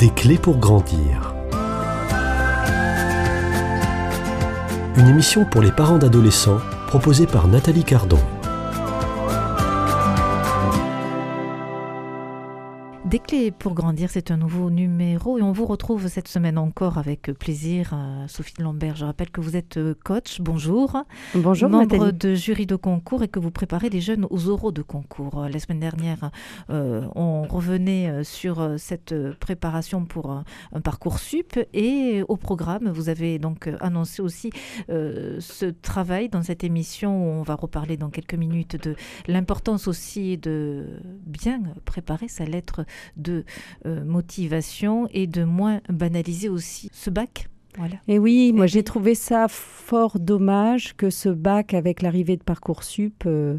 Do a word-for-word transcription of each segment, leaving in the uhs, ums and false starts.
Des clés pour grandir. Une émission pour les parents d'adolescents proposée par Nathalie Cardon. Des clés pour grandir, c'est un nouveau numéro et on vous retrouve cette semaine encore avec plaisir. Sophie Lambert, je rappelle que vous êtes coach, bonjour. Bonjour membre Nathalie. de jury de concours et que vous préparez les jeunes aux oraux de concours. La semaine dernière, euh, on revenait sur cette préparation pour un, un Parcoursup et au programme, vous avez donc annoncé aussi euh, ce travail dans cette émission où on va reparler dans quelques minutes de l'importance aussi de bien préparer sa lettre de euh, motivation et de moins banaliser aussi ce bac. Voilà. Et oui, moi j'ai trouvé ça fort dommage que ce bac avec l'arrivée de Parcoursup euh,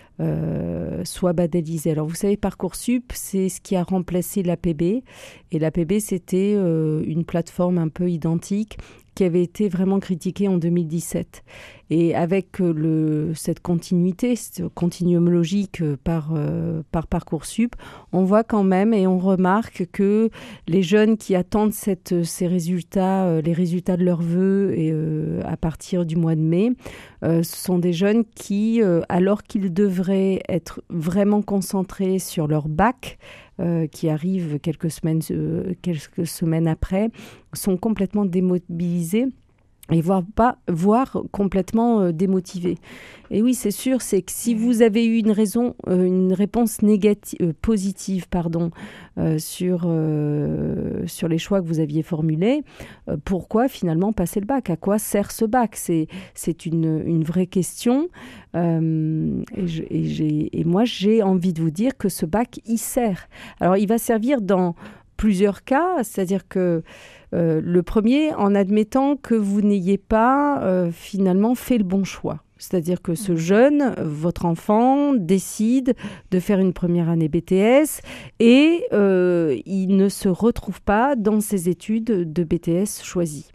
euh, soit banalisé. Alors vous savez, Parcoursup, c'est ce qui a remplacé l'A P B. Et l'A P B, c'était euh, une plateforme un peu identique qui avait été vraiment critiquée en deux mille dix-sept. Et avec le, cette continuité, ce continuum logique par, euh, par Parcoursup, on voit quand même et on remarque que les jeunes qui attendent cette, ces résultats, euh, les résultats de leurs vœux et, euh, à partir du mois de mai, euh, ce sont des jeunes qui, euh, alors qu'ils devraient être vraiment concentrés sur leur bac, Euh, qui arrive quelques semaines, euh, quelques semaines après, sont complètement démobilisés et voire, pas, voire complètement euh, démotivés. Et oui, c'est sûr, c'est que si vous avez eu une raison, euh, une réponse négative, euh, positive, pardon, euh, sur, euh, sur les choix que vous aviez formulés, euh, pourquoi finalement passer le bac ? À quoi sert ce bac ? C'est, c'est une, une vraie question. Euh, et, je, et, j'ai, et moi, j'ai envie de vous dire que ce bac, il sert. Alors, il va servir dans plusieurs cas, c'est-à-dire que euh, le premier, en admettant que vous n'ayez pas euh, finalement fait le bon choix. C'est-à-dire que ce jeune, votre enfant, décide de faire une première année B T S et euh, il ne se retrouve pas dans ses études de B T S choisies.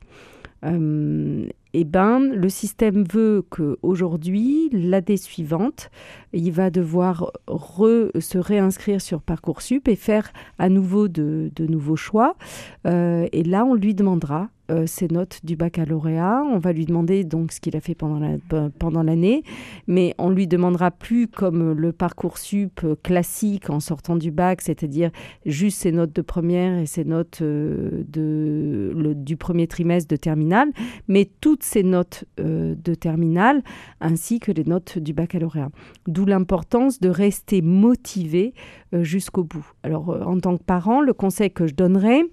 Euh, eh ben, le système veut qu'aujourd'hui, l'année suivante, il va devoir re, se réinscrire sur Parcoursup et faire à nouveau de, de nouveaux choix. Euh, et là, on lui demandera euh, ses notes du baccalauréat. On va lui demander donc ce qu'il a fait pendant, la, pendant l'année, mais on lui demandera plus comme le Parcoursup classique en sortant du bac, c'est-à-dire juste ses notes de première et ses notes euh, de, le, du premier trimestre de terminale, mais toutes ces notes euh, de terminale ainsi que les notes du baccalauréat. D'où l'importance de rester motivé euh, jusqu'au bout. Alors, euh, en tant que parent, le conseil que je donnerais,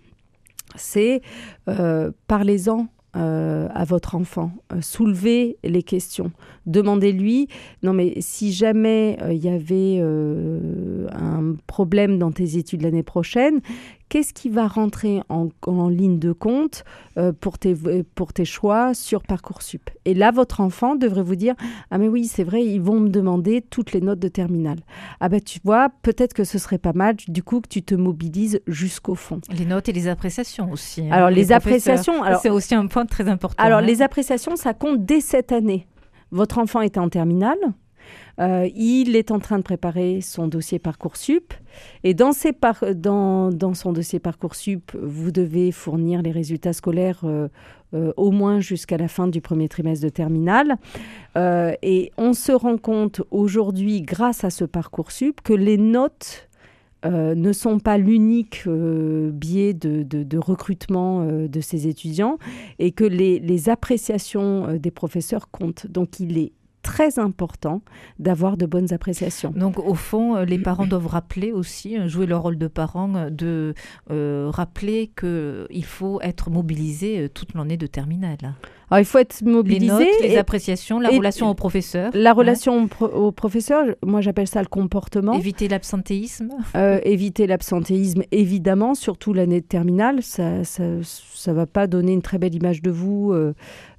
c'est euh, parlez-en euh, à votre enfant, euh, soulevez les questions, demandez-lui, non mais si jamais il euh, y avait euh, un problème dans tes études l'année prochaine, qu'est-ce qui va rentrer en, en ligne de compte euh, pour, tes, pour tes choix sur Parcoursup ? Et là, votre enfant devrait vous dire « Ah mais oui, c'est vrai, ils vont me demander toutes les notes de terminale. Ah ben tu vois, peut-être que ce serait pas mal du coup que tu te mobilises jusqu'au fond. » Les notes et les appréciations aussi. Hein, alors les, les appréciations... Alors, c'est aussi un point très important. Alors hein. les appréciations, ça compte dès cette année. Votre enfant est en terminale. Euh, il est en train de préparer son dossier Parcoursup et dans, ses par- dans, dans son dossier Parcoursup, vous devez fournir les résultats scolaires euh, euh, au moins jusqu'à la fin du premier trimestre de terminale. Euh, et on se rend compte aujourd'hui, grâce à ce Parcoursup, que les notes Euh, ne sont pas l'unique euh, biais de, de, de recrutement euh, de ces étudiants et que les, les appréciations euh, des professeurs comptent. Donc, il est très important d'avoir de bonnes appréciations. Donc, au fond, les parents doivent rappeler aussi, jouer leur rôle de parent, de euh, rappeler qu'il faut être mobilisé toute l'année de terminale. Alors, il faut être mobilisé. Les notes, les et, appréciations, la et, relation au professeur. La relation hein. pro- au professeur, moi j'appelle ça le comportement. Éviter l'absentéisme. Euh, éviter l'absentéisme, évidemment, surtout l'année de terminale. Ça ça, ça va pas donner une très belle image de vous euh,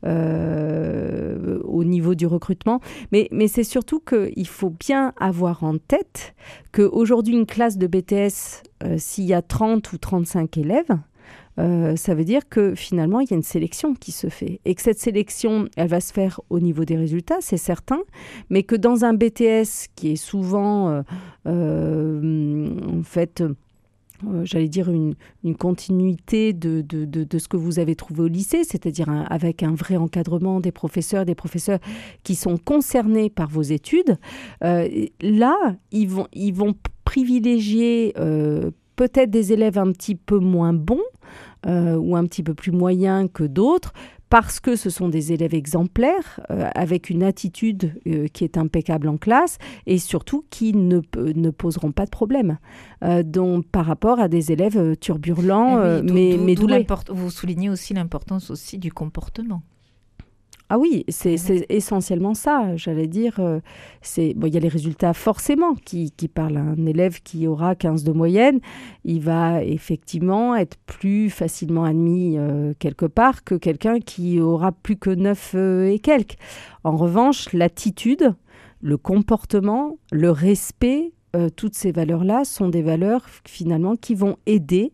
euh, au niveau du recrutement. Mais, mais c'est surtout qu'il faut bien avoir en tête qu'aujourd'hui, une classe de B T S, euh, s'il y a trente ou trente-cinq élèves, Euh, ça veut dire que finalement, il y a une sélection qui se fait. Et que cette sélection, elle va se faire au niveau des résultats, c'est certain, mais que dans un B T S qui est souvent, euh, euh, en fait, euh, j'allais dire, une, une continuité de, de, de, de ce que vous avez trouvé au lycée, c'est-à-dire un, avec un vrai encadrement des professeurs, des professeurs qui sont concernés par vos études, euh, là, ils vont, ils vont privilégier euh, peut-être des élèves un petit peu moins bons euh, ou un petit peu plus moyens que d'autres, parce que ce sont des élèves exemplaires, euh, avec une attitude euh, qui est impeccable en classe, et surtout qui ne, ne poseront pas de problème. Euh, donc, par rapport à des élèves euh, turbulents, euh, oui, mais, mais doués. Vous soulignez aussi l'importance aussi du comportement. Ah oui, c'est, c'est essentiellement ça, j'allais dire. Euh, c'est, bon, il y a les résultats forcément qui, qui parlent. Un élève qui aura quinze de moyenne, il va effectivement être plus facilement admis euh, quelque part que quelqu'un qui aura plus que neuf euh, et quelques. En revanche, l'attitude, le comportement, le respect, euh, toutes ces valeurs-là sont des valeurs finalement qui vont aider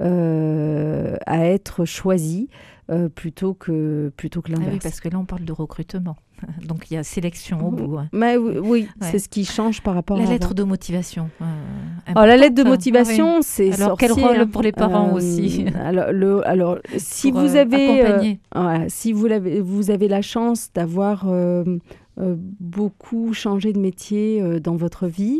euh, à être choisies. Euh, plutôt que, plutôt que l'inverse. Ah oui, parce que là, on parle de recrutement. Donc, il y a sélection au bout. Hein. Mais oui, oui ouais. C'est ce qui change par rapport la à... La lettre de motivation. Euh, alors, la lettre de motivation, ah, oui. c'est Alors, sorcier, quel rôle hein. pour les parents euh, aussi Alors, le, alors si pour, vous euh, avez... accompagner. Euh, voilà, si vous avez, vous avez la chance d'avoir... Euh, Euh, beaucoup changé de métier euh, dans votre vie.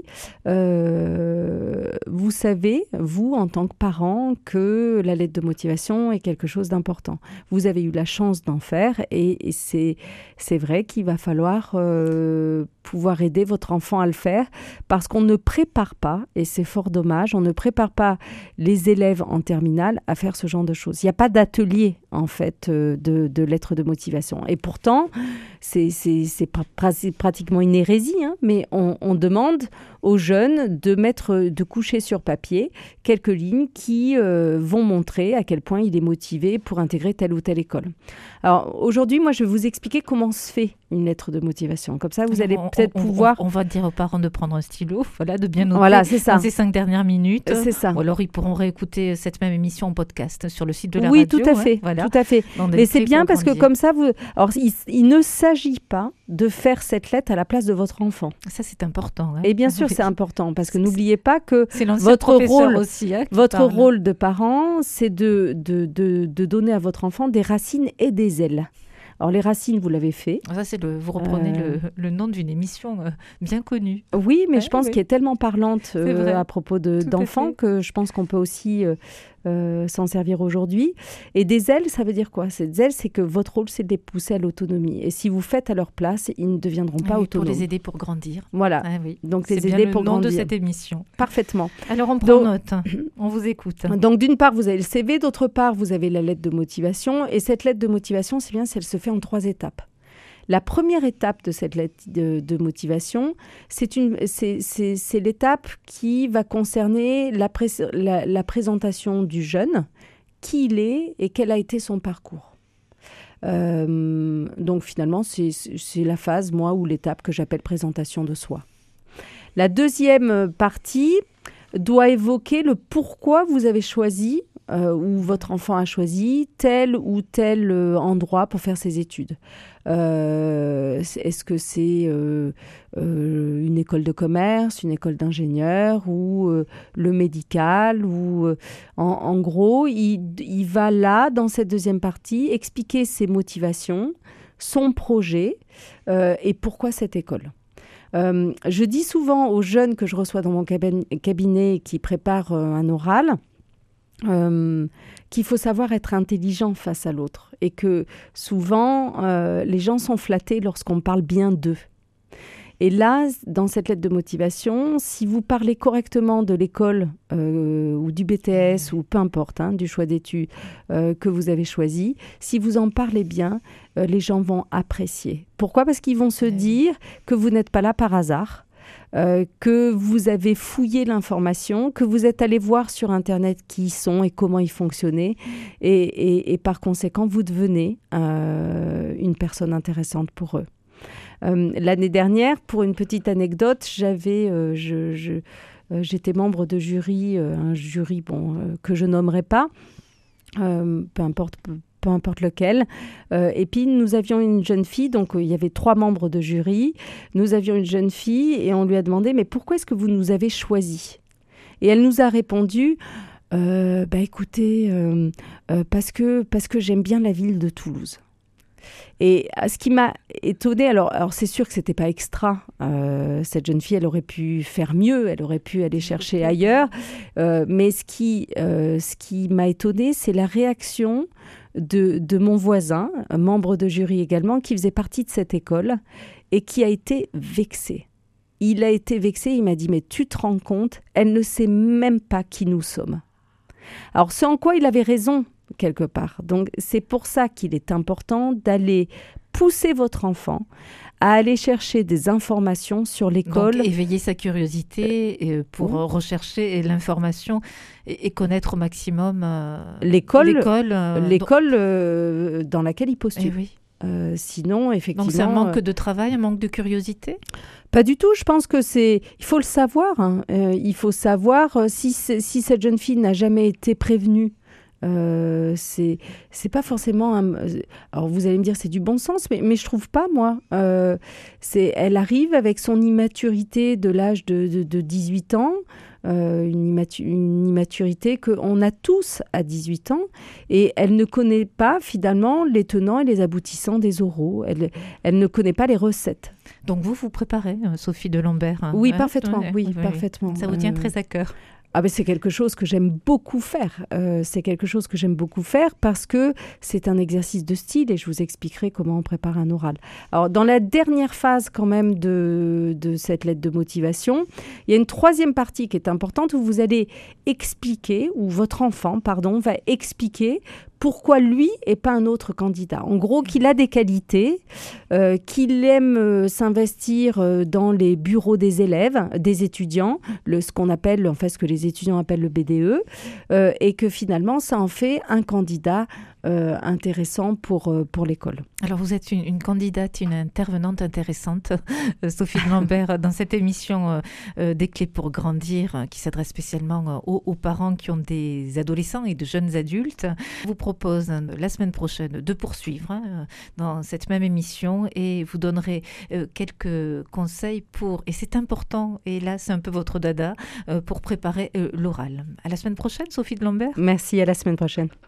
Euh, vous savez, vous, en tant que parent, que la lettre de motivation est quelque chose d'important. Vous avez eu la chance d'en faire et, et c'est, c'est vrai qu'il va falloir euh, pouvoir aider votre enfant à le faire parce qu'on ne prépare pas, et c'est fort dommage, on ne prépare pas les élèves en terminale à faire ce genre de choses. Il n'y a pas d'atelier, en fait, euh, de, de lettre de motivation. Et pourtant, c'est, c'est, c'est pas pratiquement une hérésie, hein, mais on, on demande aux jeunes de mettre, de coucher sur papier quelques lignes qui euh, vont montrer à quel point il est motivé pour intégrer telle ou telle école. Alors aujourd'hui, moi, je vais vous expliquer comment se fait une lettre de motivation. Comme ça, vous allez on, peut-être on, pouvoir... On, on va dire aux parents de prendre un stylo, voilà, de bien noter voilà, c'est ça. dans ces cinq dernières minutes. C'est ça. Ou alors, ils pourront réécouter cette même émission en podcast sur le site de la oui, radio. Oui, tout à fait. Hein, voilà. Tout à fait. Mais c'est bien parce grandir. que comme ça, vous... Alors, il, il ne s'agit pas de faire cette lettre à la place de votre enfant. Ça, c'est important. Hein. Et bien sûr, c'est important parce que n'oubliez pas que c'est votre rôle, aussi, hein, votre parle. rôle de parent, c'est de, de, de, de donner à votre enfant des racines et des ailes. Alors, les racines, vous l'avez fait. Ça, c'est le, vous reprenez euh... le, le nom d'une émission euh, bien connue. Oui, mais ouais, je pense oui. qu'elle est tellement parlante euh, à propos de, d'enfants que je pense qu'on peut aussi euh, euh, s'en servir aujourd'hui. Et des ailes, ça veut dire quoi ? Ces ailes, c'est que votre rôle, c'est de les pousser à l'autonomie. Et si vous faites à leur place, ils ne deviendront pas oui, autonomes. Pour les aider pour grandir. Voilà. Ah, oui. Donc, c'est les bien aider le pour nom grandir. de cette émission. Parfaitement. Alors, on prend Donc, note. On vous écoute. Donc, d'une part, vous avez le C V. D'autre part, vous avez la lettre de motivation. Et cette lettre de motivation, c'est bien si elle se fait en trois étapes. La première étape de cette lettre de, de motivation, c'est, une, c'est, c'est, c'est l'étape qui va concerner la, pré, la, la présentation du jeune, qui il est et quel a été son parcours. Euh, donc finalement, c'est, c'est la phase, moi, ou l'étape que j'appelle présentation de soi. La deuxième partie doit évoquer le pourquoi vous avez choisi Euh, où votre enfant a choisi tel ou tel euh, endroit pour faire ses études. Euh, est-ce que c'est euh, euh, une école de commerce, une école d'ingénieur ou euh, le médical ou, euh, en, en gros, il, il va là, dans cette deuxième partie, expliquer ses motivations, son projet euh, et pourquoi cette école. Euh, je dis souvent aux jeunes que je reçois dans mon cabinet qui préparent euh, un oral, Euh, qu'il faut savoir être intelligent face à l'autre et que souvent euh, les gens sont flattés lorsqu'on parle bien d'eux. Et là, dans cette lettre de motivation, si vous parlez correctement de l'école euh, ou du B T S ou peu importe, hein, du choix d'études euh, que vous avez choisi, si vous en parlez bien, euh, les gens vont apprécier. Pourquoi ? Parce qu'ils vont se dire que vous n'êtes pas là par hasard. Euh, que vous avez fouillé l'information, que vous êtes allé voir sur Internet qui ils sont et comment ils fonctionnaient. Et, et, et par conséquent, vous devenez euh, une personne intéressante pour eux. Euh, l'année dernière, pour une petite anecdote, j'avais, euh, je, je, euh, j'étais membre de jury, euh, un jury bon, euh, que je nommerai pas, euh, peu importe... peu importe lequel. Euh, et puis, nous avions une jeune fille, donc euh, il y avait trois membres de jury. Nous avions une jeune fille et on lui a demandé « Mais pourquoi est-ce que vous nous avez choisis ?» Et elle nous a répondu, euh, bah écoutez, euh, euh, parce que, parce que j'aime bien la ville de Toulouse. Et ce qui m'a étonnée, alors, alors c'est sûr que ce n'était pas extra. Euh, cette jeune fille, elle aurait pu faire mieux, elle aurait pu aller chercher ailleurs. Euh, mais ce qui, euh, ce qui m'a étonnée, c'est la réaction de, de mon voisin, un membre de jury également, qui faisait partie de cette école et qui a été vexé. Il a été vexé, il m'a dit « Mais tu te rends compte, elle ne sait même pas qui nous sommes. » Alors, ce en quoi il avait raison, quelque part. Donc, c'est pour ça qu'il est important d'aller pousser votre enfant à aller chercher des informations sur l'école. Donc, éveiller sa curiosité pour oui. rechercher l'information et, et connaître au maximum euh, l'école, l'école, euh, l'école euh, dans laquelle il postule. Eh oui. Euh, sinon, effectivement... Donc, c'est un manque de travail, un manque de curiosité ? Pas du tout, je pense que c'est... Il faut le savoir. Hein. Euh, il faut savoir euh, si, si cette jeune fille n'a jamais été prévenue. Euh, c'est c'est pas forcément un... alors vous allez me dire c'est du bon sens, mais mais je trouve pas, moi. Euh, c'est elle arrive avec son immaturité de l'âge de, de, de dix-huit ans, euh, une, immatu- une immaturité qu'on a tous à dix-huit ans, et elle ne connaît pas finalement les tenants et les aboutissants des oraux. Elle elle ne connaît pas les recettes. Donc vous vous préparez, Sophie de Lambert. Hein, oui, hein, parfaitement. oui, Oui, oui, parfaitement. Ça vous tient euh... très à cœur. Ah ben c'est quelque chose que j'aime beaucoup faire. Euh, c'est quelque chose que j'aime beaucoup faire parce que c'est un exercice de style et je vous expliquerai comment on prépare un oral. Alors, dans la dernière phase quand même de, de cette lettre de motivation, il y a une troisième partie qui est importante où vous allez expliquer, ou votre enfant, pardon, va expliquer pourquoi lui et pas un autre candidat. En gros, qu'il a des qualités, euh, qu'il aime euh, s'investir euh, dans les bureaux des élèves, des étudiants, le, ce qu'on appelle, en fait, ce que les étudiants appellent le B D E, euh, et que finalement, ça en fait un candidat euh, intéressant pour, euh, pour l'école. Alors, vous êtes une, une candidate, une intervenante intéressante, Sophie de Lambert, dans cette émission euh, euh, Des clés pour grandir, euh, qui s'adresse spécialement euh, aux, aux parents qui ont des adolescents et de jeunes adultes. Je vous propose euh, la semaine prochaine de poursuivre hein, dans cette même émission et vous donnerez euh, quelques conseils pour, et c'est important, et là c'est un peu votre dada, euh, pour préparer euh, l'oral. À la semaine prochaine, Sophie de Lambert. Merci, à la semaine prochaine.